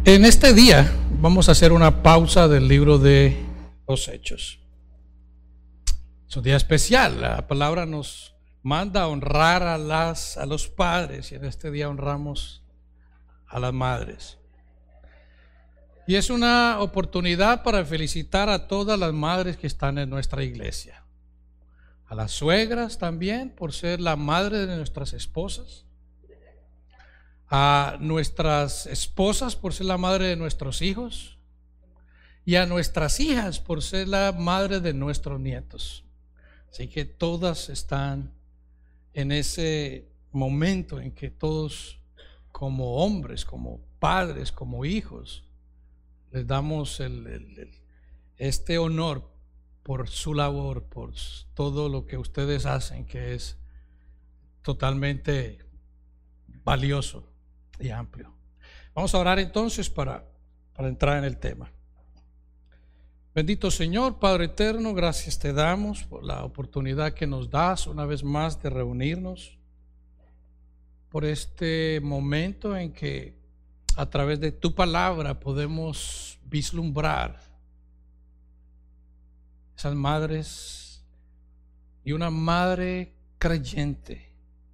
En este día vamos a hacer una pausa del libro de los Hechos. Es un día especial. La palabra nos manda a honrar a los padres, y en este día honramos a las madres. Y es una oportunidad para felicitar a todas las madres que están en nuestra iglesia. A las suegras también, por ser la madre de nuestras esposas. A nuestras esposas por ser la madre de nuestros hijos, y a nuestras hijas por ser la madre de nuestros nietos. Así que todas están en ese momento en que todos, como hombres, como padres, como hijos, les damos este honor por su labor, por todo lo que ustedes hacen, que es totalmente valioso y amplio. Vamos a orar entonces para entrar en el tema. Bendito Señor, Padre eterno, gracias te damos por la oportunidad que nos das una vez más de reunirnos, por este momento en que a través de tu palabra podemos vislumbrar esas madres y una madre creyente,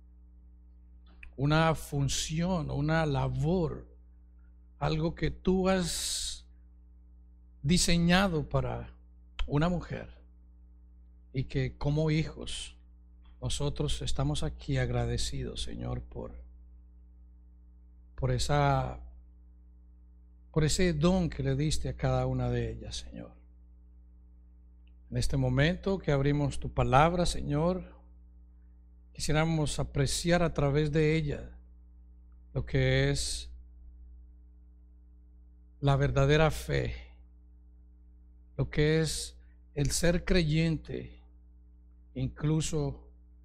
una función, una labor, algo que tú has diseñado para una mujer, y que como hijos nosotros estamos aquí agradecidos, Señor, por ese don que le diste a cada una de ellas, Señor. En este momento que abrimos tu palabra, Señor, quisiéramos apreciar a través de ella lo que es la verdadera fe, lo que es el ser creyente, incluso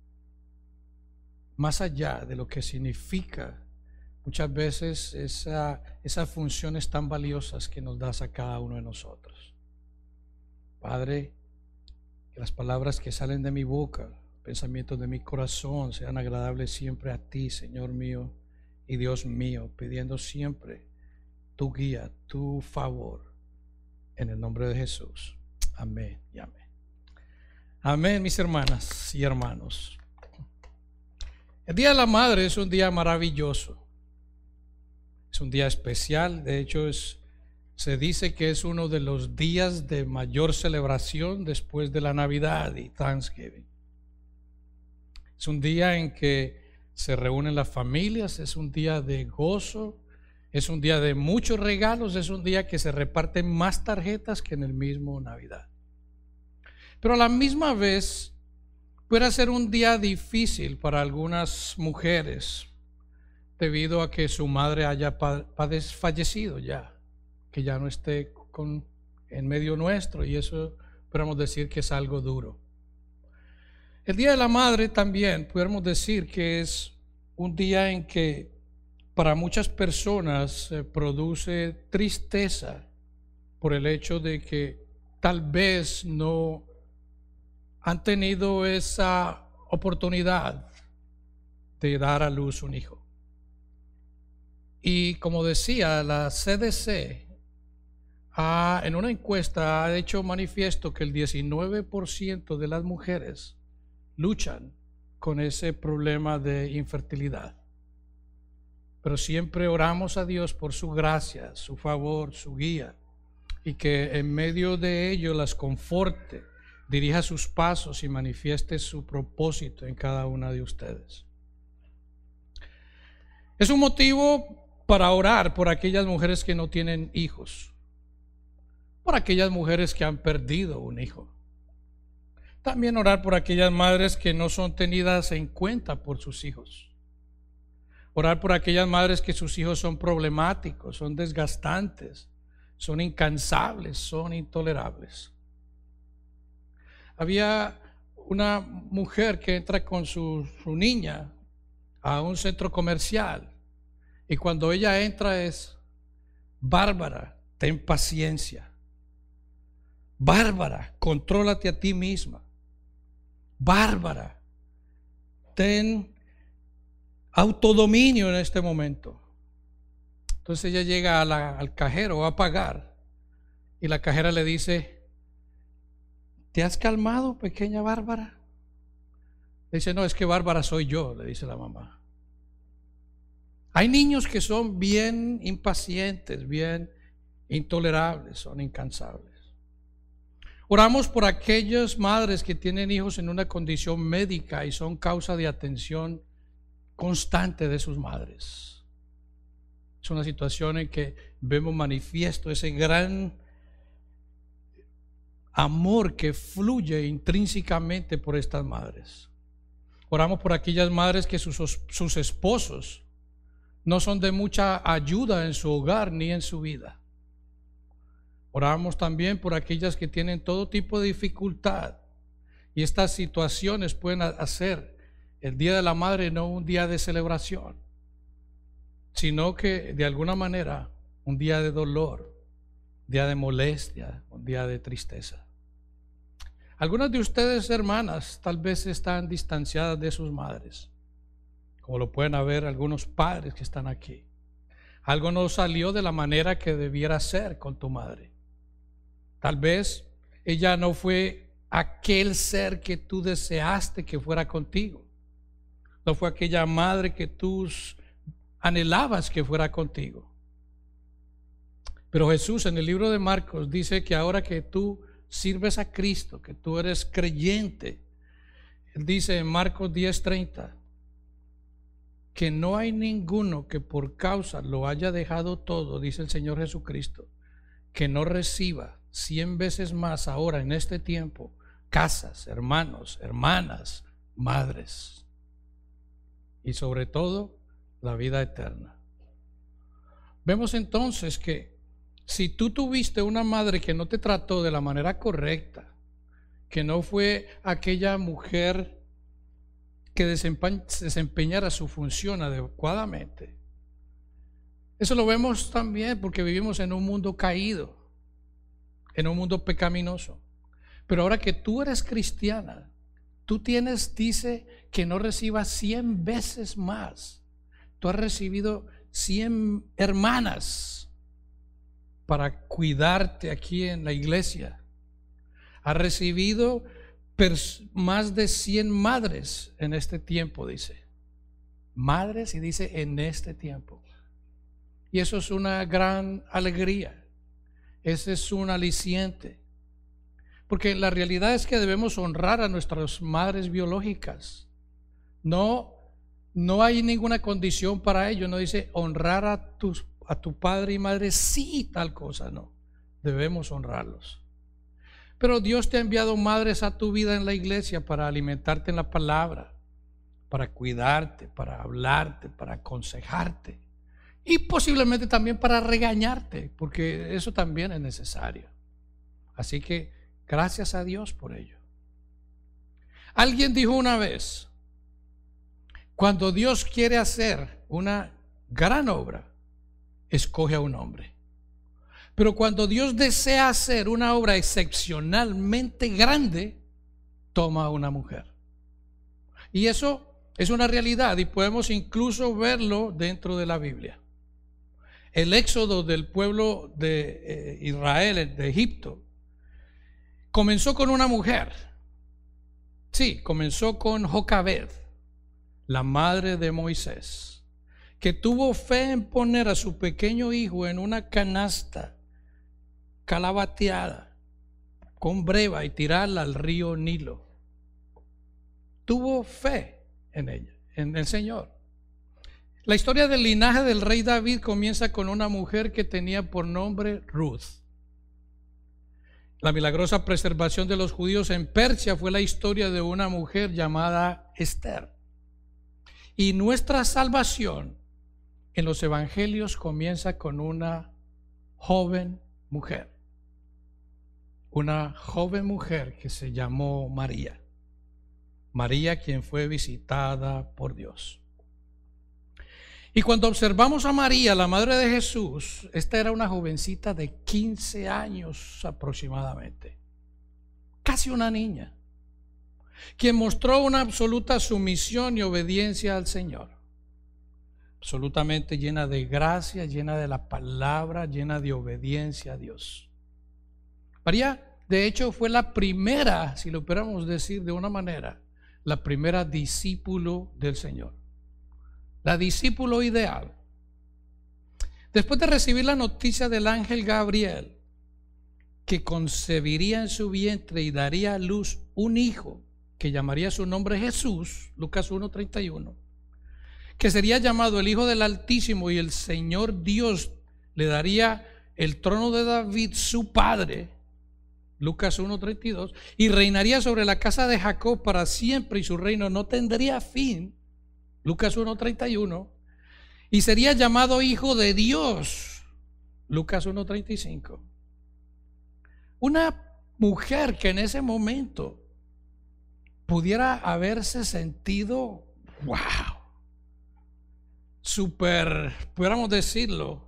más allá de lo que significa muchas veces esas funciones tan valiosas que nos das a cada uno de nosotros. Padre, que las palabras que salen de mi boca, pensamientos de mi corazón sean agradables siempre a ti, Señor mío y Dios mío, pidiendo siempre tu guía, tu favor, en el nombre de Jesús. Amén y amén. Amén, mis hermanas y hermanos. El Día de la Madre es un día maravilloso, es un día especial. De hecho, se dice que es uno de los días de mayor celebración después de la Navidad y Thanksgiving. Es un día en que se reúnen las familias, es un día de gozo, es un día de muchos regalos, es un día que se reparten más tarjetas que en el mismo Navidad. Pero a la misma vez puede ser un día difícil para algunas mujeres debido a que su madre haya fallecido ya, que ya no esté en medio nuestro, y eso podemos decir que es algo duro. El Día de la Madre también podemos decir que es un día en que para muchas personas produce tristeza por el hecho de que tal vez no han tenido esa oportunidad de dar a luz un hijo. Y como decía, la CDC en una encuesta ha hecho manifiesto que el 19% de las mujeres luchan con ese problema de infertilidad. Pero siempre oramos a Dios por su gracia, su favor, su guía, y que en medio de ello las conforte, dirija sus pasos y manifieste su propósito en cada una de ustedes. Es un motivo para orar por aquellas mujeres que no tienen hijos, por aquellas mujeres que han perdido un hijo. También orar por aquellas madres que no son tenidas en cuenta por sus hijos. Orar por aquellas madres que sus hijos son problemáticos, son desgastantes, son incansables, son intolerables. Había una mujer que entra con su niña a un centro comercial, y cuando ella entra es: Bárbara, ten paciencia. Bárbara, contrólate a ti misma. Bárbara, ten autodominio en este momento. Entonces ella llega al cajero a pagar y la cajera le dice: ¿te has calmado, pequeña Bárbara? Le dice: no, es que Bárbara soy yo, le dice la mamá. Hay niños que son bien impacientes, bien intolerables, son incansables. Oramos por aquellas madres que tienen hijos en una condición médica y son causa de atención constante de sus madres. Es una situación en que vemos manifiesto ese gran amor que fluye intrínsecamente por estas madres. Oramos por aquellas madres que sus esposos no son de mucha ayuda en su hogar ni en su vida. Oramos también por aquellas que tienen todo tipo de dificultad, y estas situaciones pueden hacer el Día de la Madre no un día de celebración, sino que de alguna manera un día de dolor, día de molestia, un día de tristeza. Algunas de ustedes, hermanas, tal vez están distanciadas de sus madres, como lo pueden haber algunos padres que están aquí. Algo no salió de la manera que debiera ser con tu madre. Tal vez ella no fue aquel ser que tú deseaste que fuera contigo. No fue aquella madre que tú anhelabas que fuera contigo. Pero Jesús en el libro de Marcos dice que ahora que tú sirves a Cristo, que tú eres creyente, Él dice en Marcos 10:30 que no hay ninguno que por causa lo haya dejado todo, dice el Señor Jesucristo, que no reciba 100 veces más ahora en este tiempo casas, hermanos, hermanas, madres y sobre todo la vida eterna. Vemos entonces que si tú tuviste una madre que no te trató de la manera correcta, que no fue aquella mujer que desempeñara su función adecuadamente, eso lo vemos también porque vivimos en un mundo caído, en un mundo pecaminoso. Pero ahora que tú eres cristiana, tú tienes, dice, que no recibas 100 veces más. Tú has recibido 100 hermanas para cuidarte aquí en la iglesia. Has recibido más de 100 madres en este tiempo, dice. Madres, y dice en este tiempo. Y eso es una gran alegría. Ese es un aliciente. Porque la realidad es que debemos honrar a nuestras madres biológicas. No hay ninguna condición para ello. No dice honrar a tu padre y madre, sí, tal cosa. No, debemos honrarlos. Pero Dios te ha enviado madres a tu vida en la iglesia para alimentarte en la palabra, para cuidarte, para hablarte, para aconsejarte y posiblemente también para regañarte, porque eso también es necesario. Así que gracias a Dios por ello. Alguien dijo una vez: cuando Dios quiere hacer una gran obra, escoge a un hombre. Pero cuando Dios desea hacer una obra excepcionalmente grande, toma a una mujer. Y eso es una realidad y podemos incluso verlo dentro de la Biblia. El éxodo del pueblo de Israel, de Egipto, comenzó con una mujer. Sí, comenzó con Jocabed, la madre de Moisés, que tuvo fe en poner a su pequeño hijo en una canasta calabateada con breva y tirarla al río Nilo. Tuvo fe en ella, en el Señor. La historia del linaje del rey David comienza con una mujer que tenía por nombre Ruth. La milagrosa preservación de los judíos en Persia fue la historia de una mujer llamada Esther. Y nuestra salvación en los evangelios comienza con una joven mujer. Una joven mujer que se llamó María. María, quien fue visitada por Dios. Y cuando observamos a María, la madre de Jesús, esta era una jovencita de 15 años aproximadamente, casi una niña, quien mostró una absoluta sumisión y obediencia al Señor. absolutamente llena de gracia, llena de la palabra, llena de obediencia a Dios. María, de hecho, fue la primera, si lo pudiéramos decir de una manera, la primera discípulo del Señor, la discípulo ideal. Después de recibir la noticia del ángel Gabriel, que concebiría en su vientre y daría a luz un hijo, que llamaría su nombre Jesús, Lucas 1:31, que sería llamado el Hijo del Altísimo, y el Señor Dios le daría el trono de David, su padre, Lucas 1:32, y reinaría sobre la casa de Jacob para siempre, y su reino no tendría fin, Lucas 1:31, y sería llamado Hijo de Dios, Lucas 1:35. Una mujer que en ese momento pudiera haberse sentido, wow, súper, pudiéramos decirlo,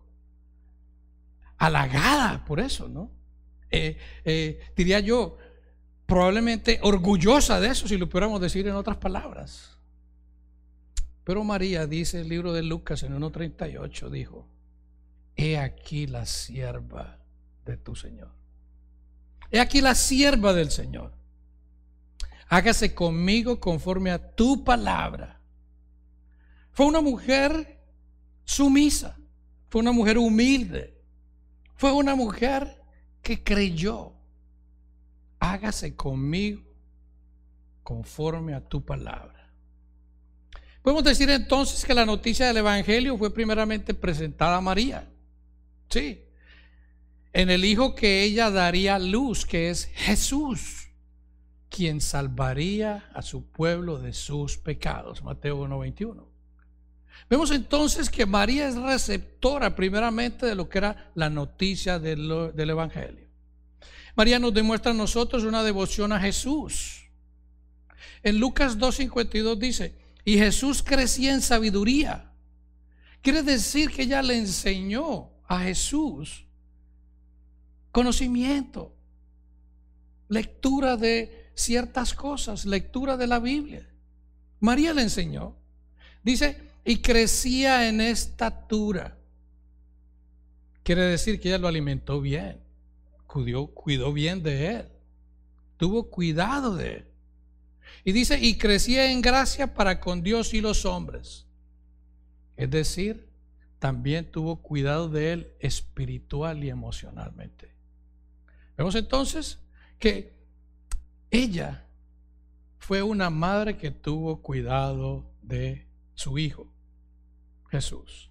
halagada por eso, ¿no? Diría yo, probablemente orgullosa de eso, si lo pudiéramos decir en otras palabras. Pero María, dice el libro de Lucas en 1:38, dijo: he aquí la sierva de tu Señor. He aquí la sierva del Señor. Hágase conmigo conforme a tu palabra. Fue una mujer sumisa, fue una mujer humilde, fue una mujer que creyó. Hágase conmigo conforme a tu palabra. Podemos decir entonces que la noticia del Evangelio fue primeramente presentada a María. Sí, en el hijo que ella daría luz, que es Jesús, quien salvaría a su pueblo de sus pecados. Mateo 1:21. Vemos entonces que María es receptora primeramente de lo que era la noticia del Evangelio. María nos demuestra a nosotros una devoción a Jesús. En Lucas 2:52 dice: y Jesús crecía en sabiduría. Quiere decir que ella le enseñó a Jesús conocimiento, lectura de ciertas cosas, lectura de la Biblia. María le enseñó. Dice: y crecía en estatura. Quiere decir que ella lo alimentó bien, cuidó bien de él, tuvo cuidado de él. Y dice: y crecía en gracia para con Dios y los hombres. Es decir, también tuvo cuidado de él espiritual y emocionalmente. Vemos entonces que ella fue una madre que tuvo cuidado de su hijo Jesús.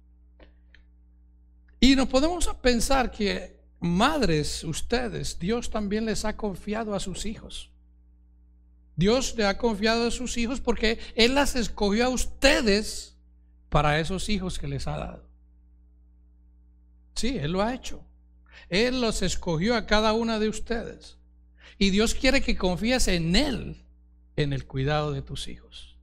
Y nos podemos pensar que madres, ustedes, Dios también les ha confiado a sus hijos. Dios le ha confiado a sus hijos porque Él las escogió a ustedes para esos hijos que les ha dado. Sí, Él lo ha hecho. Él los escogió a cada una de ustedes. Y Dios quiere que confíes en Él, en el cuidado de tus hijos.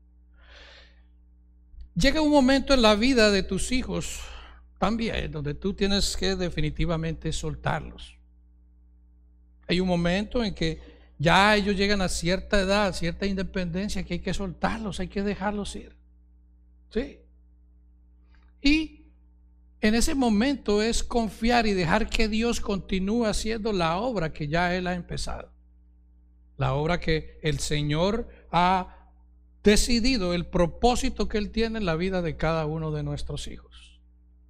Llega un momento en la vida de tus hijos también donde tú tienes que definitivamente soltarlos. Hay un momento en que ya ellos llegan a cierta edad, cierta independencia, que hay que soltarlos, hay que dejarlos ir. Sí. Y en ese momento es confiar y dejar que Dios continúe haciendo la obra que ya Él ha empezado. La obra que el Señor ha decidido, el propósito que Él tiene en la vida de cada uno de nuestros hijos.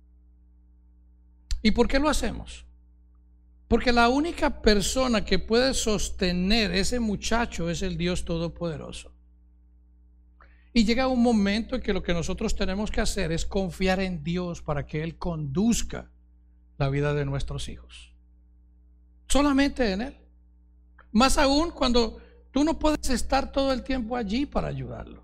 ¿Y por qué lo hacemos? Porque la única persona que puede sostener ese muchacho es el Dios Todopoderoso. Y llega un momento en que lo que nosotros tenemos que hacer es confiar en Dios para que Él conduzca la vida de nuestros hijos. Solamente en Él. Más aún cuando tú no puedes estar todo el tiempo allí para ayudarlo.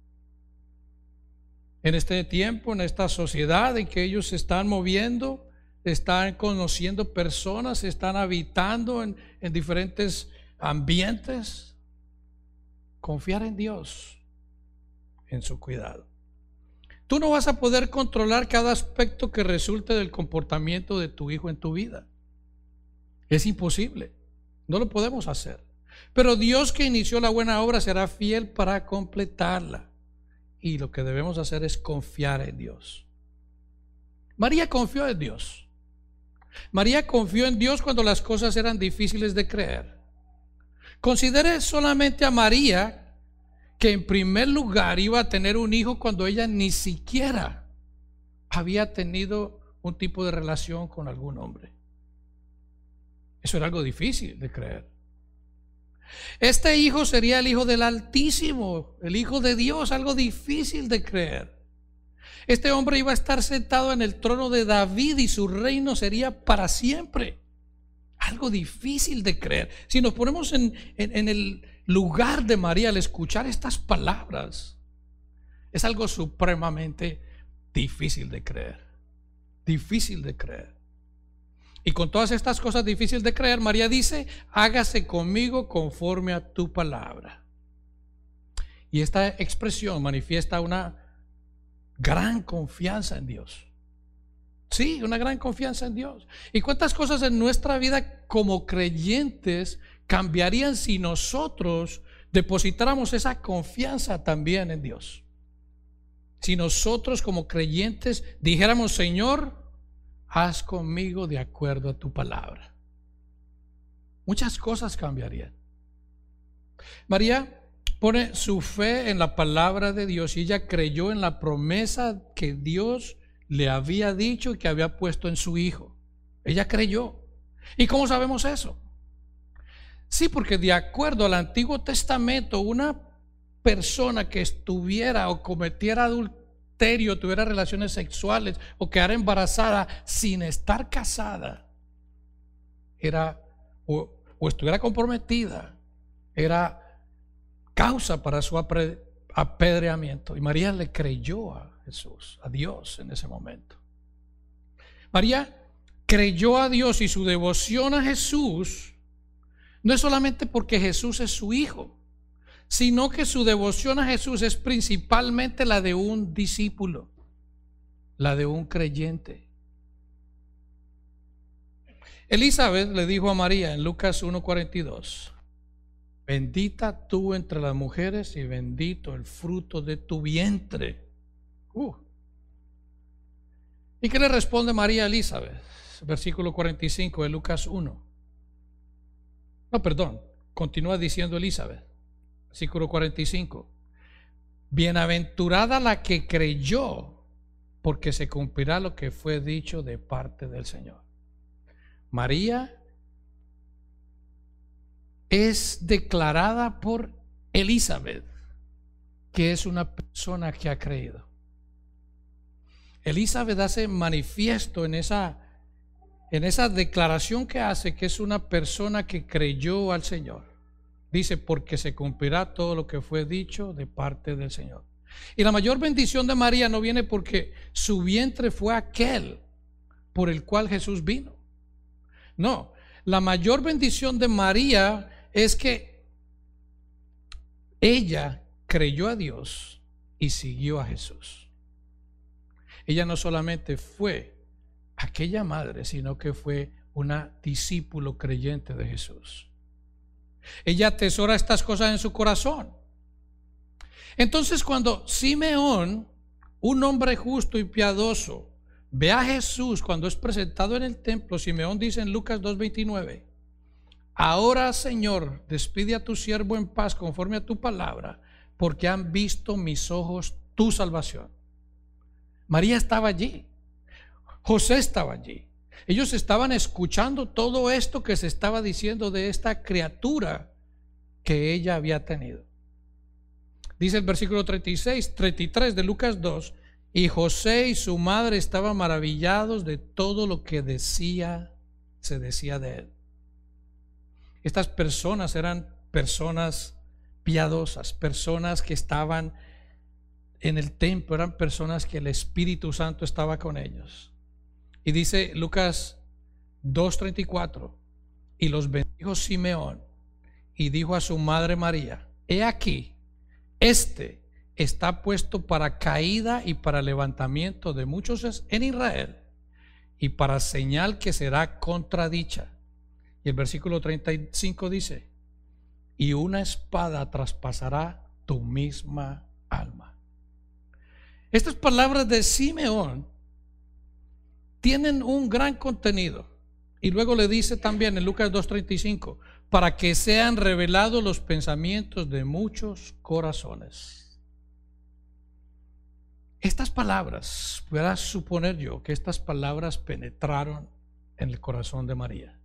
En este tiempo, en esta sociedad en que ellos se están moviendo, están conociendo personas, están habitando en diferentes ambientes. Confiar en Dios, en su cuidado. Tú no vas a poder controlar cada aspecto que resulte del comportamiento de tu hijo en tu vida. Es imposible, no lo podemos hacer. Pero Dios, que inició la buena obra, será fiel para completarla. y lo que debemos hacer es confiar en Dios. María confió en Dios. María confió en Dios cuando las cosas eran difíciles de creer. Considere solamente a María, que en primer lugar iba a tener un hijo cuando ella ni siquiera había tenido un tipo de relación con algún hombre. Eso era algo difícil de creer. Este hijo sería el hijo del Altísimo, el hijo de Dios, algo difícil de creer. Este hombre iba a estar sentado en el trono de David y su reino sería para siempre. Algo difícil de creer. Si nos ponemos en el lugar de María al escuchar estas palabras, es algo supremamente difícil de creer. Difícil de creer. Y con todas estas cosas difíciles de creer, María dice: hágase conmigo conforme a tu palabra. Y esta expresión manifiesta una gran confianza en Dios. Sí, una gran confianza en Dios. ¿Y cuántas cosas en nuestra vida como creyentes cambiarían si nosotros depositáramos esa confianza también en Dios? Si nosotros como creyentes dijéramos: Señor, haz conmigo de acuerdo a tu palabra. Muchas cosas cambiarían. María pone su fe en la palabra de Dios y ella creyó en la promesa que Dios le había dicho y que había puesto en su hijo. Ella creyó. ¿Y cómo sabemos eso? Sí, porque de acuerdo al Antiguo Testamento, una persona que estuviera o cometiera adulterio, tuviera relaciones sexuales o quedara embarazada sin estar casada, era o estuviera comprometida, era causa para su apedreamiento. Y María le creyó a Jesús, a Dios en ese momento. María creyó a Dios y su devoción a Jesús no es solamente porque Jesús es su hijo, sino que su devoción a Jesús es principalmente la de un discípulo, la de un creyente. Elizabeth le dijo a María en Lucas 1:42: bendita tú entre las mujeres y bendito el fruto de tu vientre. ¿Y qué le responde María a Elizabeth? Versículo 45 de Lucas 1. No, perdón, continúa diciendo Elizabeth. Versículo 45. Bienaventurada la que creyó, porque se cumplirá lo que fue dicho de parte del Señor. María es declarada por Elizabeth que es una persona que ha creído. Elizabeth hace manifiesto en esa declaración que hace que es una persona que creyó al Señor. Dice: porque se cumplirá todo lo que fue dicho de parte del Señor. Y la mayor bendición de María no viene porque su vientre fue aquel por el cual Jesús vino. No, la mayor bendición de María es que ella creyó a Dios y siguió a Jesús. Ella no solamente fue aquella madre, sino que fue una discípulo creyente de Jesús. Ella atesora estas cosas en su corazón. Entonces, cuando Simeón, un hombre justo y piadoso, ve a Jesús cuando es presentado en el templo, Simeón dice en Lucas 2:29: ahora, Señor, despide a tu siervo en paz conforme a tu palabra, porque han visto mis ojos tu salvación. María estaba allí, José estaba allí. Ellos estaban escuchando todo esto que se estaba diciendo de esta criatura que ella había tenido. Dice el versículo 33 de Lucas 2: y José y su madre estaban maravillados de todo lo que se decía de él. Estas personas eran personas piadosas, personas que estaban en el templo, eran personas que el Espíritu Santo estaba con ellos. Y dice Lucas 2:34: y los bendijo Simeón y dijo a su madre María: he aquí, este está puesto para caída y para levantamiento de muchos en Israel, y para señal que será contradicha. Y el versículo 35 dice: y una espada traspasará tu misma alma. Estas palabras de Simeón tienen un gran contenido. Y luego le dice también en Lucas 2:35, para que sean revelados los pensamientos de muchos corazones. Estas palabras, pudiera suponer yo que estas palabras penetraron en el corazón de María.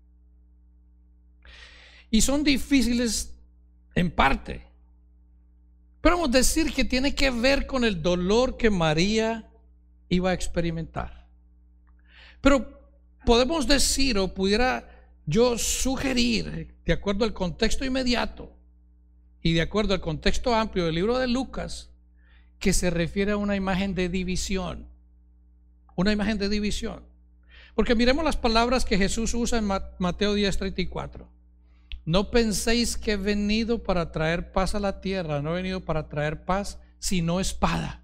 Y son difíciles en parte, pero vamos a decir que tiene que ver con el dolor que María iba a experimentar. Pero podemos decir, o pudiera yo sugerir, de acuerdo al contexto inmediato y de acuerdo al contexto amplio del libro de Lucas, que se refiere a una imagen de división. Una imagen de división. Porque miremos las palabras que Jesús usa en Mateo 10:34. No penséis que he venido para traer paz a la tierra, no he venido para traer paz, sino espada.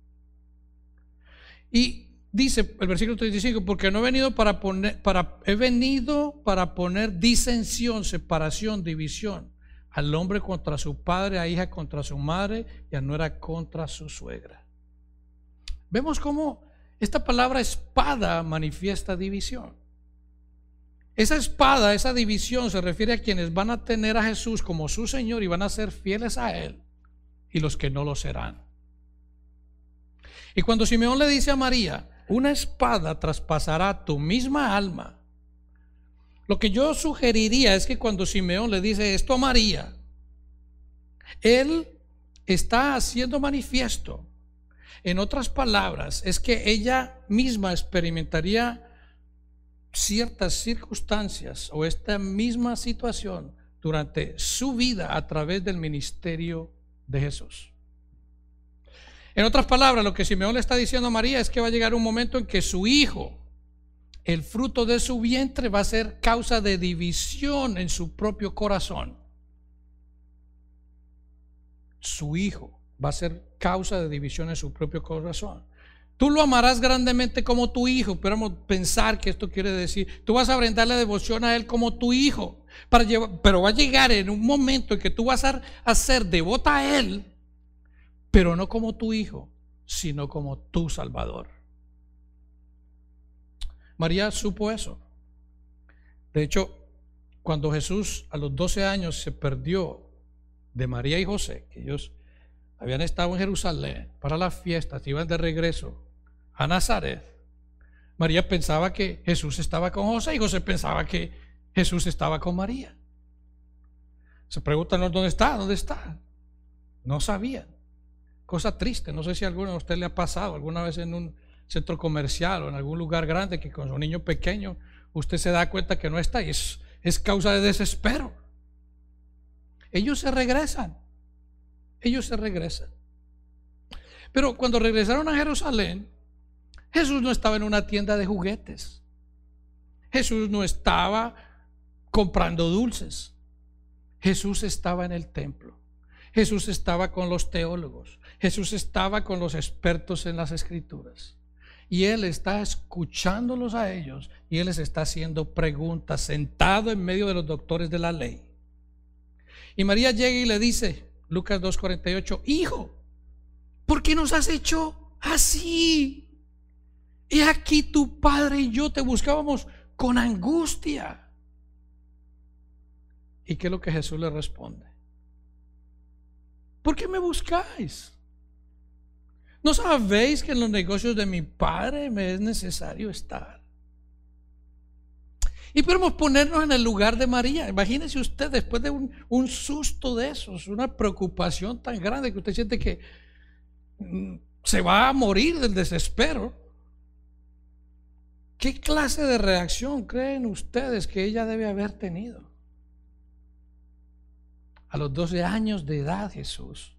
Y dice el versículo 35, porque no he venido he venido para poner disensión, separación, división, al hombre contra su padre, a hija contra su madre y a nuera contra su suegra. Vemos cómo esta palabra espada manifiesta división. Esa espada, esa división se refiere a quienes van a tener a Jesús como su Señor y van a ser fieles a Él, y los que no lo serán. Y cuando Simeón le dice a María, una espada traspasará tu misma alma, lo que yo sugeriría es que cuando Simeón le dice esto a María, él está haciendo manifiesto, en otras palabras, es que ella misma experimentaría ciertas circunstancias o esta misma situación durante su vida a través del ministerio de Jesús. En otras palabras, lo que Simeón le está diciendo a María es que va a llegar un momento en que su hijo, el fruto de su vientre, va a ser causa de división en su propio corazón. Su hijo va a ser causa de división en su propio corazón. Tú lo amarás grandemente como tu hijo, pero vamos a pensar que esto quiere decir, tú vas a brindarle devoción a él como tu hijo, pero va a llegar en un momento en que tú vas a ser devota a él, pero no como tu hijo, sino como tu Salvador. María supo eso. De hecho, cuando Jesús a los 12 años se perdió de María y José, que ellos habían estado en Jerusalén para las fiestas, iban de regreso a Nazaret, María pensaba que Jesús estaba con José y José pensaba que Jesús estaba con María. Se preguntan, ¿dónde está? ¿Dónde está? No sabían. Cosa triste, no sé si a alguno de ustedes le ha pasado alguna vez en un centro comercial o en algún lugar grande que con su niño pequeño usted se da cuenta que no está y es causa de desespero. Ellos se regresan. Pero cuando regresaron a Jerusalén, Jesús no estaba en una tienda de juguetes. Jesús no estaba comprando dulces. Jesús estaba en el templo. Jesús estaba con los teólogos. Jesús estaba con los expertos en las escrituras. Y Él está escuchándolos a ellos y Él les está haciendo preguntas, sentado en medio de los doctores de la ley. Y María llega y le dice, Lucas 2:48, hijo, ¿por qué nos has hecho así? He aquí tu padre y yo te buscábamos con angustia. ¿Y qué es lo que Jesús le responde? ¿Por qué me buscáis? ¿No sabéis que en los negocios de mi padre me es necesario estar? Y podemos ponernos en el lugar de María. Imagínese usted después de un susto de esos, una preocupación tan grande que usted siente que se va a morir del desespero. ¿Qué clase de reacción creen ustedes que ella debe haber tenido? A los 12 años de edad Jesús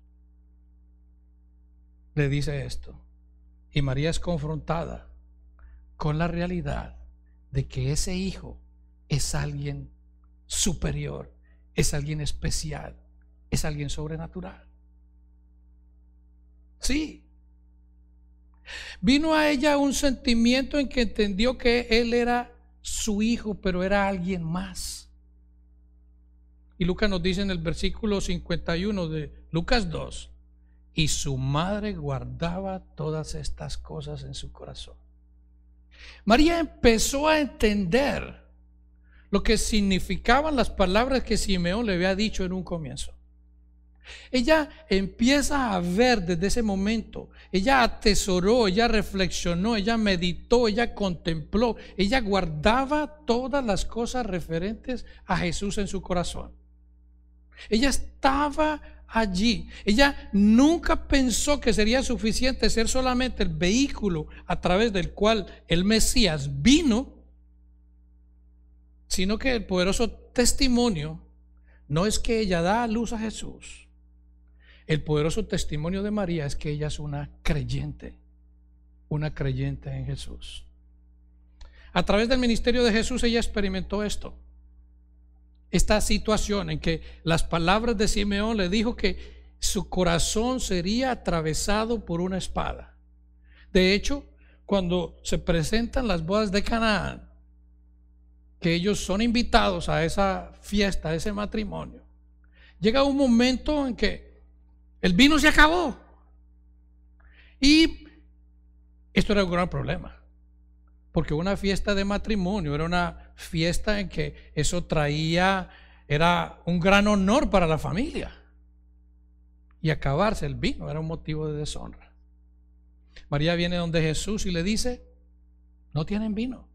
le dice esto. Y María es confrontada con la realidad de que ese hijo es alguien superior, es alguien especial, es alguien sobrenatural. Sí. Vino a ella un sentimiento en que entendió que él era su hijo, pero era alguien más. Y Lucas nos dice en el versículo 51 de Lucas 2, y su madre guardaba todas estas cosas en su corazón. María empezó a entender lo que significaban las palabras que Simeón le había dicho en un comienzo. Ella empieza a ver desde ese momento, ella atesoró, ella reflexionó, ella meditó, ella contempló, ella guardaba todas las cosas referentes a Jesús en su corazón. Ella estaba allí, ella nunca pensó que sería suficiente ser solamente el vehículo a través del cual el Mesías vino, sino que el poderoso testimonio no es que ella da a luz a Jesús. El poderoso testimonio de María es que ella es una creyente en Jesús. A través del ministerio de Jesús ella experimentó esta situación en que las palabras de Simeón le dijo que su corazón sería atravesado por una espada. De hecho, cuando se presentan las bodas de Canaán, que ellos son invitados a esa fiesta, a ese matrimonio, llega un momento en que el vino se acabó. Y esto era un gran problema, porque una fiesta de matrimonio era una fiesta en que eso era un gran honor para la familia. Y acabarse el vino era un motivo de deshonra. María viene donde Jesús y le dice: no tienen vino.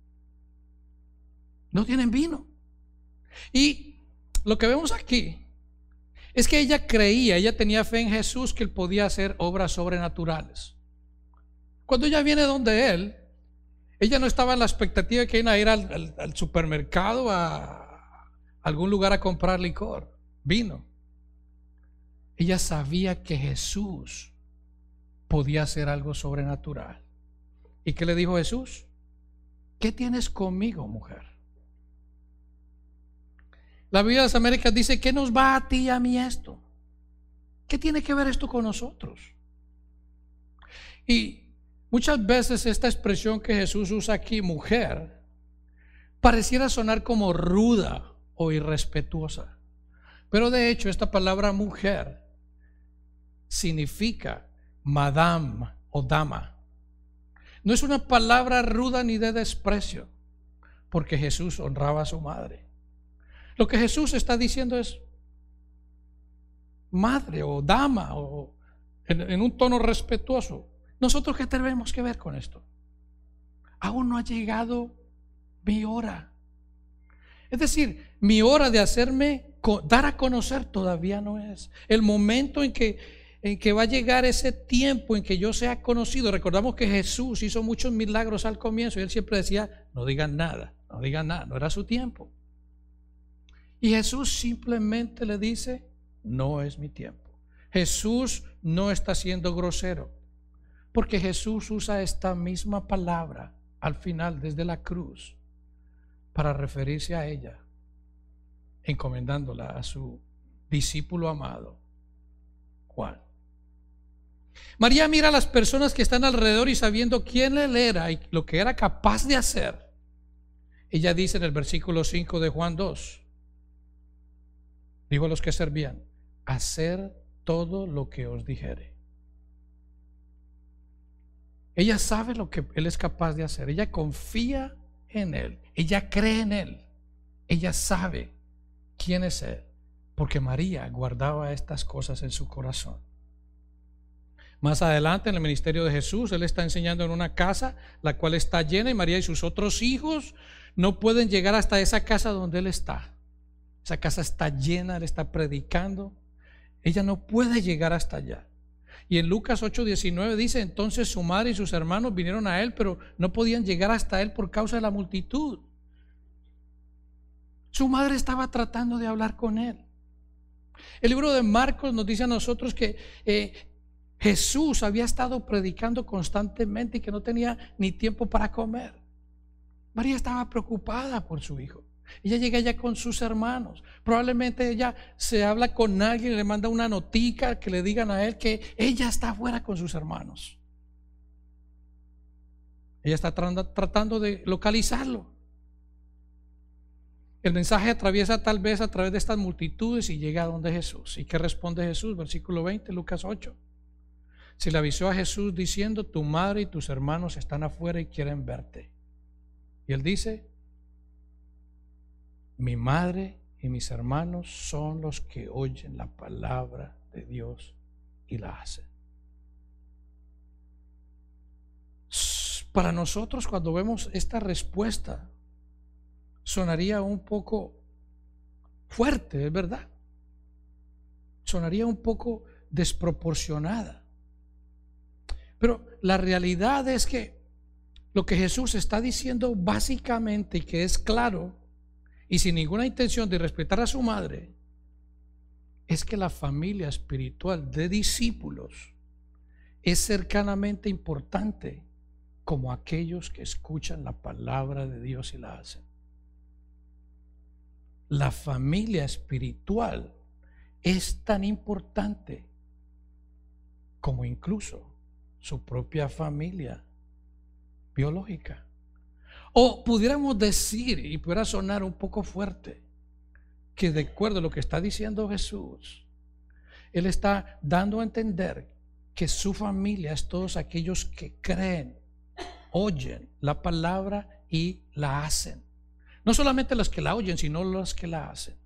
No tienen vino. Y lo que vemos aquí es que ella creía, ella tenía fe en Jesús, que él podía hacer obras sobrenaturales. Cuando ella viene donde él, ella no estaba en la expectativa de que iba a ir al supermercado, a algún lugar a comprar licor, vino. Ella sabía que Jesús podía hacer algo sobrenatural. ¿Y qué le dijo Jesús? ¿Qué tienes conmigo, mujer? La Biblia de las Américas dice: ¿qué nos va a ti y a mí esto? ¿Qué tiene que ver esto con nosotros? Y muchas veces esta expresión que Jesús usa aquí, mujer, pareciera sonar como ruda o irrespetuosa. Pero de hecho esta palabra mujer significa madame o dama. No es una palabra ruda ni de desprecio, porque Jesús honraba a su madre. Lo que Jesús está diciendo es madre o dama, o en un tono respetuoso. ¿Nosotros qué tenemos que ver con esto? Aún no ha llegado mi hora. Es decir, mi hora de hacerme dar a conocer todavía no es. El momento en que va a llegar ese tiempo en que yo sea conocido. Recordamos que Jesús hizo muchos milagros al comienzo y él siempre decía: no digan nada, no digan nada, no era su tiempo. Y Jesús simplemente le dice: no es mi tiempo. Jesús no está siendo grosero, porque Jesús usa esta misma palabra al final desde la cruz para referirse a ella, encomendándola a su discípulo amado, Juan. María mira a las personas que están alrededor y sabiendo quién él era y lo que era capaz de hacer, ella dice en el versículo 5 de Juan 2, dijo a los que servían: hacer todo lo que os dijere. Ella sabe lo que él es capaz de hacer, ella confía en él, ella cree en él, ella sabe quién es él, porque María guardaba estas cosas en su corazón. Más adelante en el ministerio de Jesús, él está enseñando en una casa la cual está llena, y María y sus otros hijos no pueden llegar hasta esa casa donde él está. Esa casa está llena, él está predicando, ella no puede llegar hasta allá. Y en Lucas 8:19 dice: entonces su madre y sus hermanos vinieron a él, pero no podían llegar hasta él por causa de la multitud. Su madre estaba tratando de hablar con él. El libro de Marcos nos dice a nosotros que Jesús había estado predicando constantemente y que no tenía ni tiempo para comer. María estaba preocupada por su hijo. Ella llega allá con sus hermanos. Probablemente ella se habla con alguien y le manda una notica que le digan a él que ella está afuera con sus hermanos. Ella está tratando de localizarlo. El mensaje atraviesa tal vez a través de estas multitudes y llega a donde Jesús. ¿Y qué responde Jesús? Versículo 20, Lucas 8. se le avisó a Jesús diciendo: tu madre y tus hermanos están afuera y quieren verte. Y él dice: mi madre y mis hermanos son los que oyen la palabra de Dios y la hacen. Para nosotros, cuando vemos esta respuesta, sonaría un poco fuerte, es verdad. Sonaría un poco desproporcionada. Pero la realidad es que lo que Jesús está diciendo básicamente, y que es claro y sin ninguna intención de respetar a su madre, es que la familia espiritual de discípulos es cercanamente importante como aquellos que escuchan la palabra de Dios y la hacen. La familia espiritual es tan importante como incluso su propia familia biológica. O pudiéramos decir, y pudiera sonar un poco fuerte, que de acuerdo a lo que está diciendo Jesús, Él está dando a entender que su familia es todos aquellos que creen, oyen la palabra y la hacen. No solamente los que la oyen, sino los que la hacen.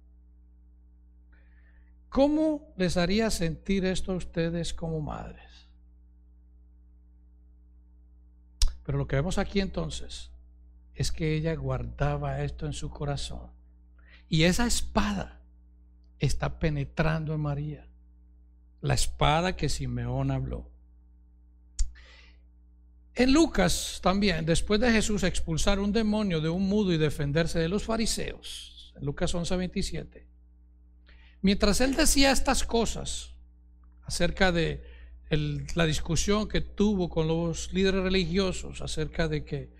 ¿Cómo les haría sentir esto a ustedes como madres? Pero lo que vemos aquí entonces es que ella guardaba esto en su corazón. Y esa espada está penetrando en María. La espada que Simeón habló. En Lucas también, después de Jesús expulsar un demonio de un mudo y defenderse de los fariseos, en Lucas 11:27, mientras él decía estas cosas acerca de la discusión que tuvo con los líderes religiosos acerca de que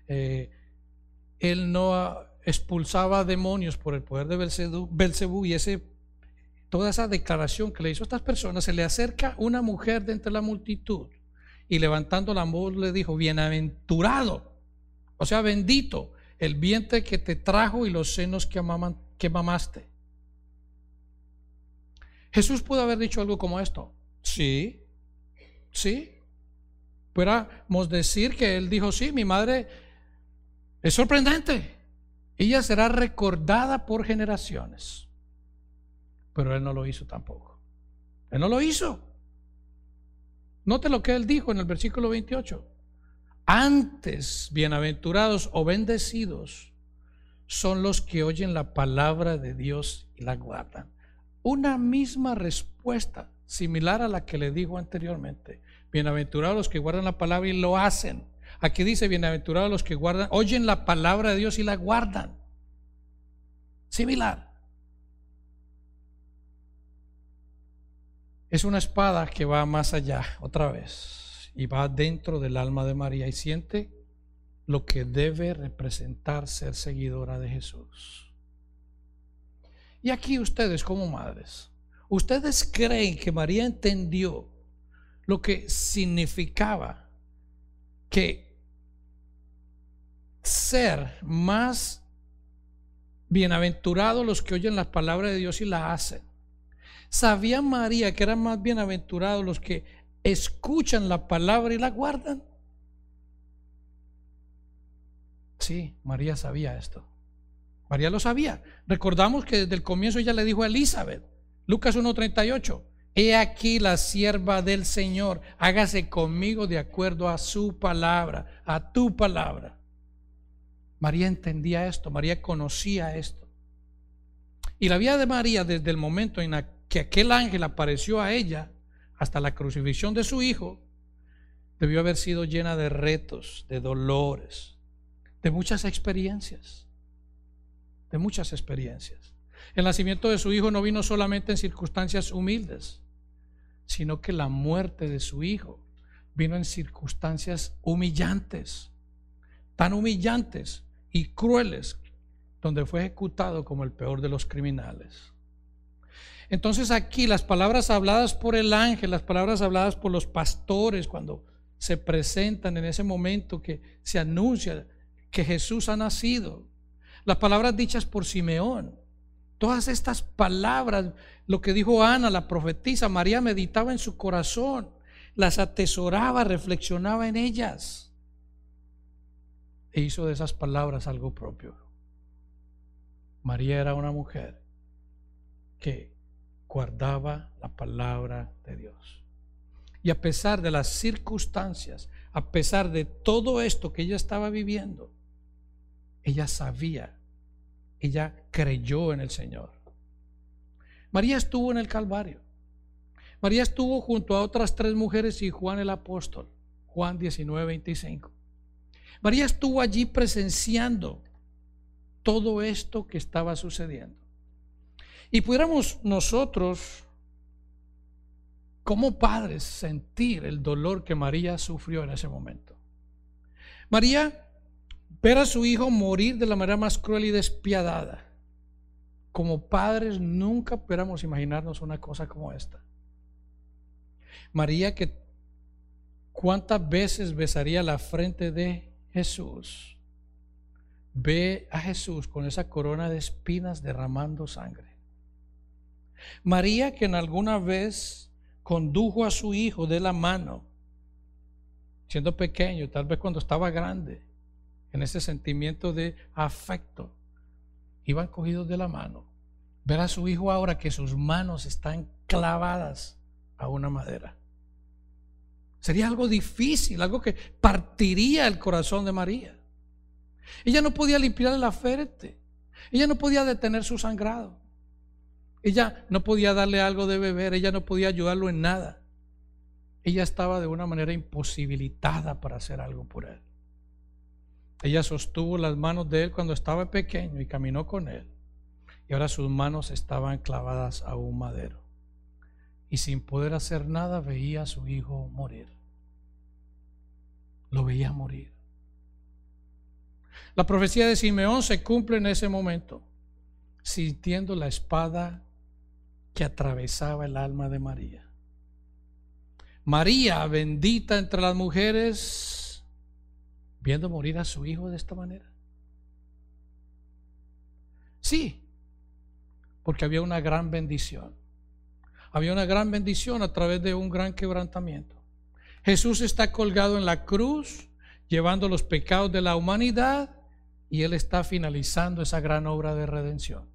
él no expulsaba demonios por el poder de Belcebú, y toda esa declaración que le hizo a estas personas, se le acerca una mujer de entre la multitud y levantando la voz le dijo: bienaventurado, o sea, bendito el vientre que te trajo y los senos que mamaste. Jesús pudo haber dicho algo como esto. Sí. Podríamos decir que él dijo: sí, mi madre es sorprendente, ella será recordada por generaciones. Pero él no lo hizo tampoco. Él no lo hizo. Note lo que él dijo en el versículo 28. Antes, bienaventurados o bendecidos son los que oyen la palabra de Dios y la guardan. Una misma respuesta similar a la que le dijo anteriormente. Bienaventurados los que guardan la palabra y lo hacen. Aquí dice: bienaventurados los que guardan, oyen la palabra de Dios y la guardan. Similar. Es una espada que va más allá otra vez y va dentro del alma de María y siente lo que debe representar ser seguidora de Jesús. Y aquí ustedes como madres, ¿ustedes creen que María entendió lo que significaba que ser más bienaventurados los que oyen la palabra de Dios y la hacen? ¿Sabía María que eran más bienaventurados los que escuchan la palabra y la guardan? Sí, María sabía esto. María lo sabía. Recordamos que desde el comienzo ella le dijo a Elizabeth, Lucas 1:38, he aquí la sierva del Señor, hágase conmigo de acuerdo a su palabra, a tu palabra. María entendía esto, María conocía esto. Y la vida de María desde el momento en que aquel ángel apareció a ella hasta la crucifixión de su hijo debió haber sido llena de retos, de dolores, de muchas experiencias. El nacimiento de su hijo no vino solamente en circunstancias humildes, sino que la muerte de su hijo vino en circunstancias humillantes, tan humillantes y crueles, donde fue ejecutado como el peor de los criminales. Entonces aquí las palabras habladas por el ángel, las palabras habladas por los pastores cuando se presentan en ese momento que se anuncia que Jesús ha nacido, las palabras dichas por Simeón, todas estas palabras, lo que dijo Ana, la profetisa, María meditaba en su corazón. las atesoraba, reflexionaba en ellas e hizo de esas palabras algo propio. María era una mujer que guardaba la palabra de Dios. Y a pesar de las circunstancias, a pesar de todo esto que ella estaba viviendo, ella sabía, ella creyó en el Señor. María estuvo en el Calvario. María estuvo junto a otras 3 mujeres y Juan el apóstol, Juan 19:25. María estuvo allí presenciando todo esto que estaba sucediendo. Y pudiéramos nosotros, como padres, sentir el dolor que María sufrió en ese momento. María, ver a su hijo morir de la manera más cruel y despiadada. Como padres nunca pudiéramos imaginarnos una cosa como esta. María, que cuántas veces besaría la frente de Jesús, ve a Jesús con esa corona de espinas derramando sangre. María, que en alguna vez condujo a su hijo de la mano, siendo pequeño, tal vez cuando estaba grande, en ese sentimiento de afecto, iban cogidos de la mano. Ver a su hijo ahora que sus manos están clavadas a una madera. Sería algo difícil, algo que partiría el corazón de María. Ella no podía limpiarle la frente, ella no podía detener su sangrado, ella no podía darle algo de beber, ella no podía ayudarlo en nada. Ella estaba de una manera imposibilitada para hacer algo por él. Ella sostuvo las manos de él cuando estaba pequeño y caminó con él, y ahora sus manos estaban clavadas a un madero. Y sin poder hacer nada veía a su hijo morir. Lo veía morir. La profecía de Simeón se cumple en ese momento, sintiendo la espada que atravesaba el alma de María. María, bendita entre las mujeres, viendo morir a su hijo de esta manera. Sí, porque había una gran bendición. Había una gran bendición a través de un gran quebrantamiento. Jesús está colgado en la cruz, llevando los pecados de la humanidad, y Él está finalizando esa gran obra de redención.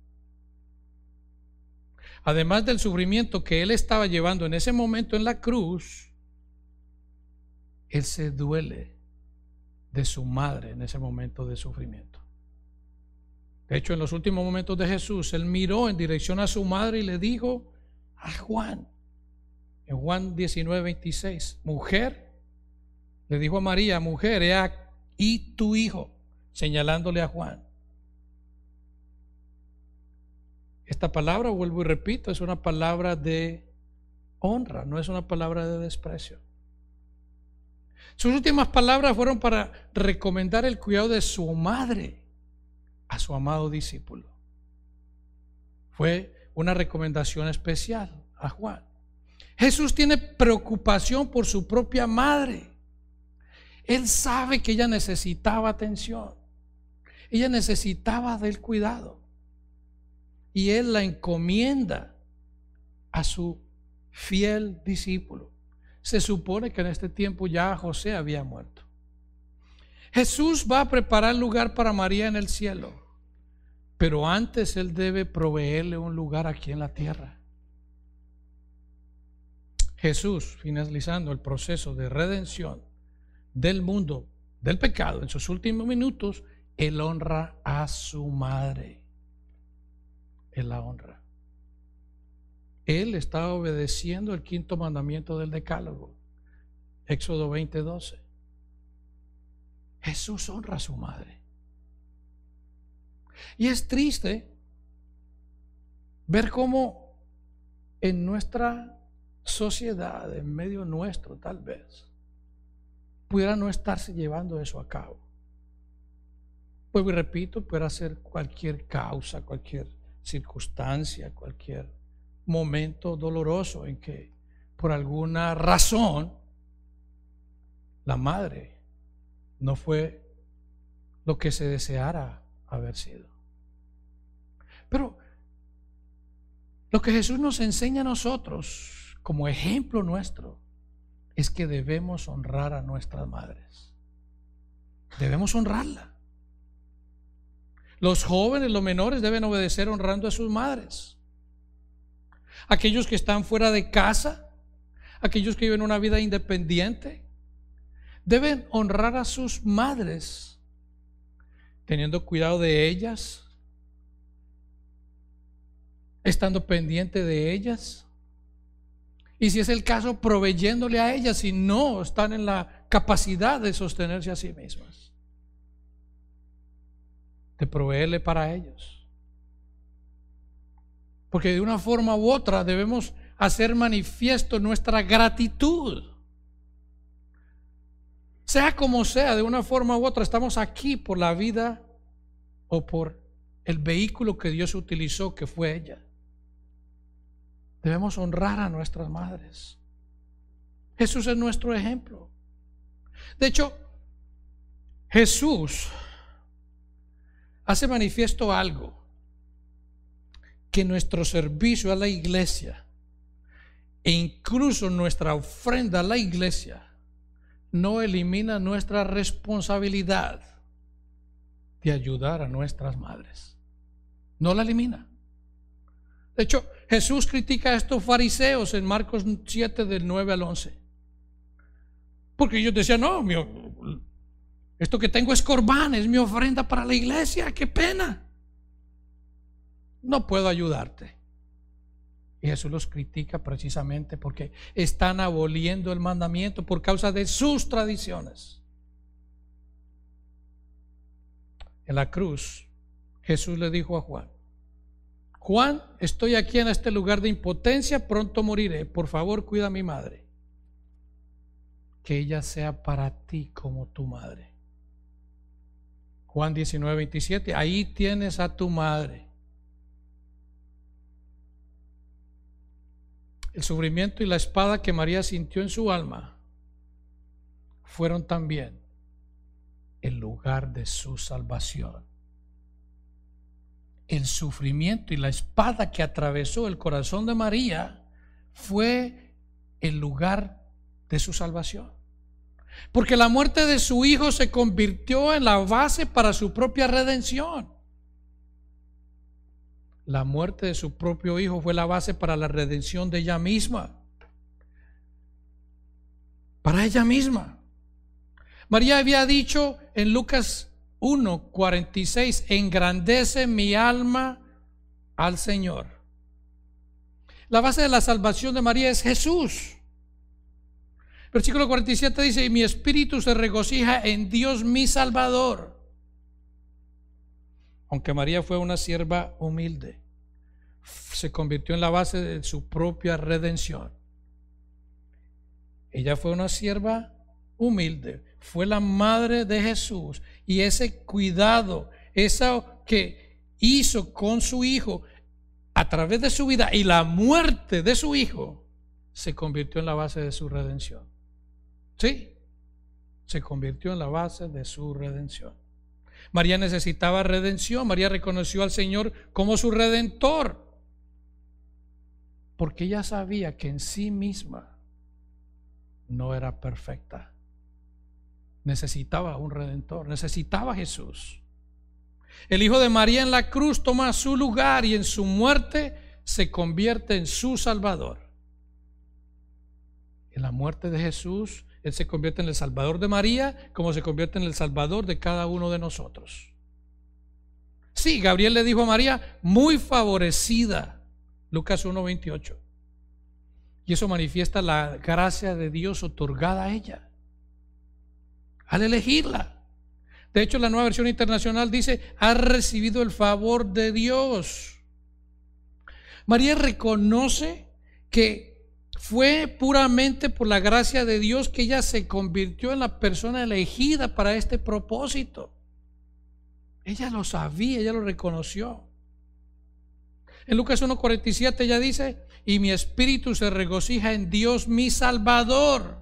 Además del sufrimiento que Él estaba llevando en ese momento en la cruz, Él se duele de su madre en ese momento de sufrimiento. De hecho, en los últimos momentos de Jesús, Él miró en dirección a su madre y le dijo a Juan, en Juan 19:26, mujer, le dijo a María, mujer, he aquí tu hijo, señalándole a Juan. Esta palabra, vuelvo y repito, es una palabra de honra, no es una palabra de desprecio. Sus últimas palabras fueron para recomendar el cuidado de su madre a su amado discípulo. Fue una recomendación especial a Juan. Jesús tiene preocupación por su propia madre. Él sabe que ella necesitaba atención, ella necesitaba del cuidado, y Él la encomienda a su fiel discípulo. Se supone que en este tiempo ya José había muerto. Jesús va a preparar lugar para María en el cielo, pero antes Él debe proveerle un lugar aquí en la tierra. Jesús, finalizando el proceso de redención del mundo, del pecado, en sus últimos minutos, Él honra a su madre. Él la honra. Él está obedeciendo el 5º mandamiento del Decálogo, Éxodo 20:12. Jesús honra a su madre. Y es triste ver cómo en nuestra sociedad, en medio nuestro tal vez, pudiera no estarse llevando eso a cabo. Pues y repito, pudiera ser cualquier causa, cualquier circunstancia, cualquier momento doloroso en que por alguna razón la madre no fue lo que se deseara haber sido. Pero lo que Jesús nos enseña a nosotros como ejemplo nuestro es que debemos honrar a nuestras madres. Debemos honrarla. Los jóvenes, los menores deben obedecer honrando a sus madres. Aquellos que están fuera de casa, aquellos que viven una vida independiente, deben honrar a sus madres, teniendo cuidado de ellas, estando pendiente de ellas, y si es el caso, proveyéndole a ellas si no están en la capacidad de sostenerse a sí mismas, de proveerle para ellos. Porque de una forma u otra debemos hacer manifiesto nuestra gratitud. Sea como sea, de una forma u otra estamos aquí por la vida o por el vehículo que Dios utilizó, que fue ella. Debemos honrar a nuestras madres. Jesús es nuestro ejemplo. De hecho, Jesús hace manifiesto algo, que nuestro servicio a la iglesia e incluso nuestra ofrenda a la iglesia no elimina nuestra responsabilidad de ayudar a nuestras madres. No la elimina. De hecho, Jesús critica a estos fariseos en Marcos 7 del 9 al 11. Porque ellos decían, no, esto que tengo es corbán, es mi ofrenda para la iglesia, qué pena. No puedo ayudarte. Y Jesús los critica precisamente porque están aboliendo el mandamiento por causa de sus tradiciones. En la cruz, Jesús le dijo a Juan: Juan, estoy aquí en este lugar de impotencia, pronto moriré. Por favor, cuida a mi madre. Que ella sea para ti como tu madre. Juan 19:27, ahí tienes a tu madre. El sufrimiento y la espada que María sintió en su alma fueron también el lugar de su salvación. El sufrimiento y la espada que atravesó el corazón de María fue el lugar de su salvación. Porque la muerte de su hijo se convirtió en la base para su propia redención. La muerte de su propio hijo fue la base para la redención de ella misma. Para ella misma. María había dicho en Lucas 1:46, engrandece mi alma al Señor. La base de la salvación de María es Jesús. Versículo 47 dice, y mi espíritu se regocija en Dios mi Salvador. Aunque María fue una sierva humilde, se convirtió en la base de su propia redención. Ella fue una sierva humilde, fue la madre de Jesús, y ese cuidado, eso que hizo con su hijo a través de su vida y la muerte de su hijo, se convirtió en la base de su redención. Sí, se convirtió en la base de su redención. María necesitaba redención. María reconoció al Señor como su redentor, porque ella sabía que en sí misma no era perfecta. Necesitaba un redentor, necesitaba a Jesús. El Hijo de María en la cruz toma su lugar y en su muerte se convierte en su Salvador. En la muerte de Jesús, Él se convierte en el Salvador de María, como se convierte en el Salvador de cada uno de nosotros. Sí, Gabriel le dijo a María, muy favorecida, Lucas 1:28. Y eso manifiesta la gracia de Dios otorgada a ella al elegirla. De hecho, la Nueva Versión Internacional dice, ha recibido el favor de Dios. María reconoce que fue puramente por la gracia de Dios que ella se convirtió en la persona elegida para este propósito. Ella lo sabía, ella lo reconoció. En Lucas 1:47 ella dice, y mi espíritu se regocija en Dios mi Salvador.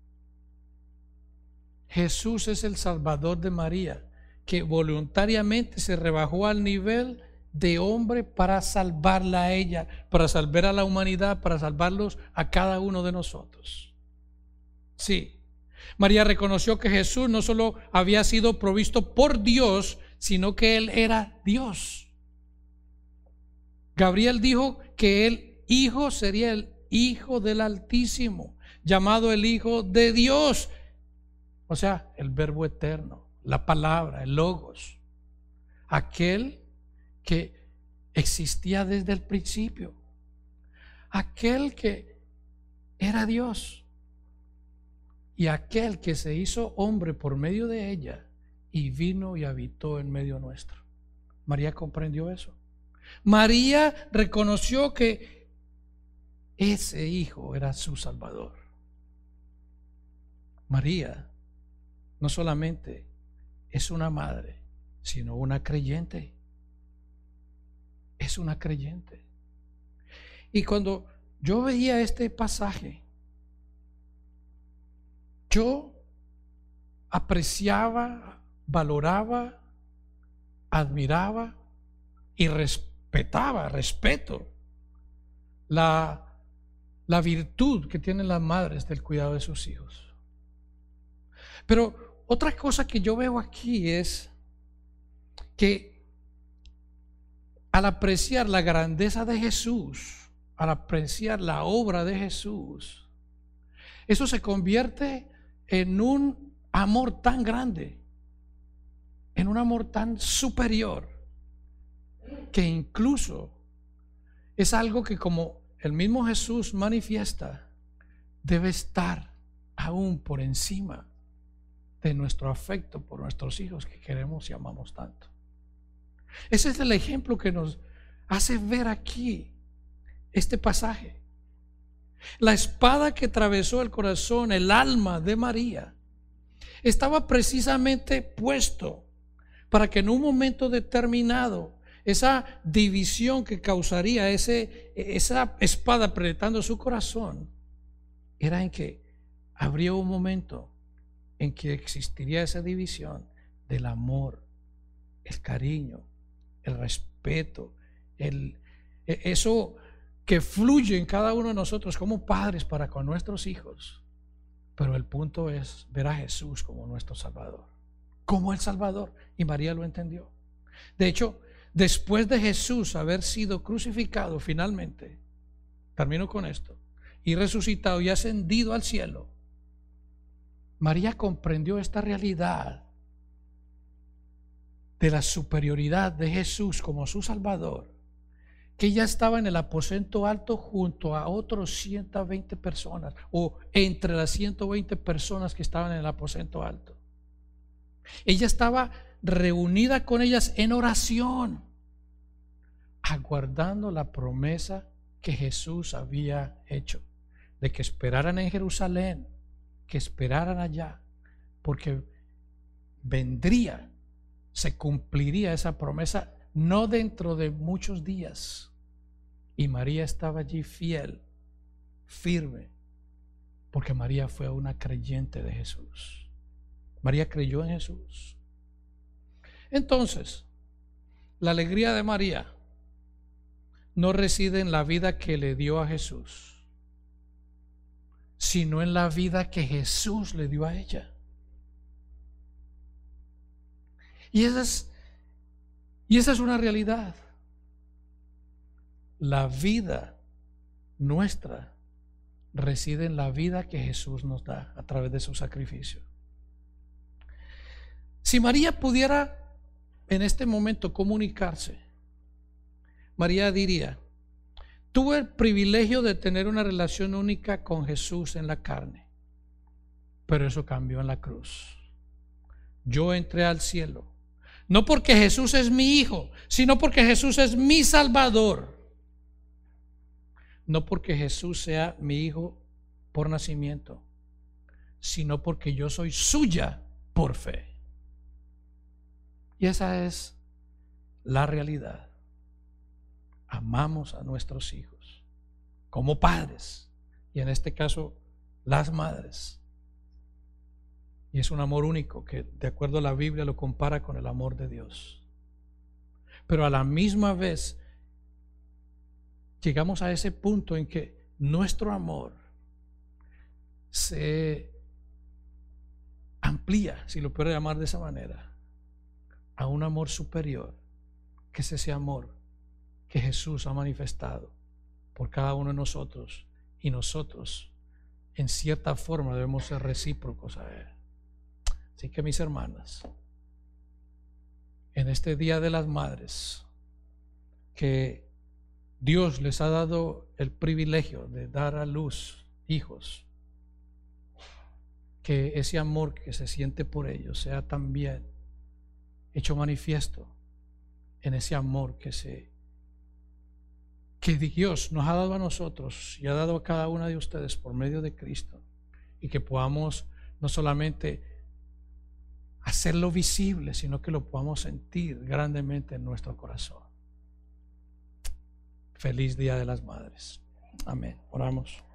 Jesús es el Salvador de María, que voluntariamente se rebajó al nivel de hombre para salvarla a ella, para salvar a la humanidad, para salvarlos a cada uno de nosotros. Sí. María reconoció que Jesús no solo había sido provisto por Dios, sino que Él era Dios. Gabriel dijo que el Hijo sería el Hijo del Altísimo, llamado el Hijo de Dios. O sea, el Verbo eterno, la palabra, el Logos, aquel que existía desde el principio, aquel que era Dios y aquel que se hizo hombre por medio de ella y vino y habitó en medio nuestro. María comprendió eso. María reconoció que ese Hijo era su Salvador. María no solamente es una madre, sino una creyente. Es una creyente. Y cuando yo veía este pasaje, yo apreciaba, valoraba, admiraba y respeto la virtud que tienen las madres del cuidado de sus hijos. Pero otra cosa que yo veo aquí es que al apreciar la grandeza de Jesús, al apreciar la obra de Jesús, eso se convierte en un amor tan grande, en un amor tan superior, que incluso es algo que, como el mismo Jesús manifiesta, debe estar aún por encima de nuestro afecto por nuestros hijos que queremos y amamos tanto. Ese es el ejemplo que nos hace ver aquí este pasaje. La espada que atravesó el corazón, el alma de María, estaba precisamente puesto para que en un momento determinado esa división que causaría esa espada apretando su corazón, era en que habría un momento en que existiría esa división del amor, el cariño, el respeto, eso que fluye en cada uno de nosotros como padres para con nuestros hijos. Pero el punto es ver a Jesús como nuestro Salvador, como el Salvador, y María lo entendió. De hecho, después de Jesús haber sido crucificado finalmente, termino con esto, y resucitado y ascendido al cielo, María comprendió esta realidad de la superioridad de Jesús como su Salvador, que ella estaba en el aposento alto junto a otros 120 personas, o entre las 120 personas que estaban en el aposento alto. Ella estaba reunida con ellas en oración, aguardando la promesa que Jesús había hecho, de que esperaran en Jerusalén, que esperaran allá, porque vendría, se cumpliría esa promesa no dentro de muchos días. Y María estaba allí fiel, firme, porque María fue una creyente de Jesús. María creyó en Jesús. Entonces, la alegría de María no reside en la vida que le dio a Jesús, sino en la vida que Jesús le dio a ella. Y esa es una realidad. La vida nuestra reside en la vida que Jesús nos da a través de su sacrificio. Si María pudiera en este momento comunicarse, María diría: tuve el privilegio de tener una relación única con Jesús en la carne, pero eso cambió en la cruz. Yo entré al cielo, no porque Jesús es mi hijo, sino porque Jesús es mi Salvador. No porque Jesús sea mi hijo por nacimiento, sino porque yo soy suya por fe. Y esa es la realidad. Amamos a nuestros hijos como padres, y en este caso las madres. Y es un amor único que, de acuerdo a la Biblia, lo compara con el amor de Dios. Pero a la misma vez llegamos a ese punto en que nuestro amor se amplía, si lo puedo llamar de esa manera, a un amor superior, que es ese amor que Jesús ha manifestado por cada uno de nosotros, y nosotros en cierta forma debemos ser recíprocos a Él. Así que, mis hermanas, en este Día de las Madres, que Dios les ha dado el privilegio de dar a luz hijos, que ese amor que se siente por ellos sea también hecho manifiesto en ese amor que Dios nos ha dado a nosotros y ha dado a cada una de ustedes por medio de Cristo, y que podamos no solamente hacerlo visible, sino que lo podamos sentir grandemente en nuestro corazón. Feliz Día de las Madres. Amén. Oramos.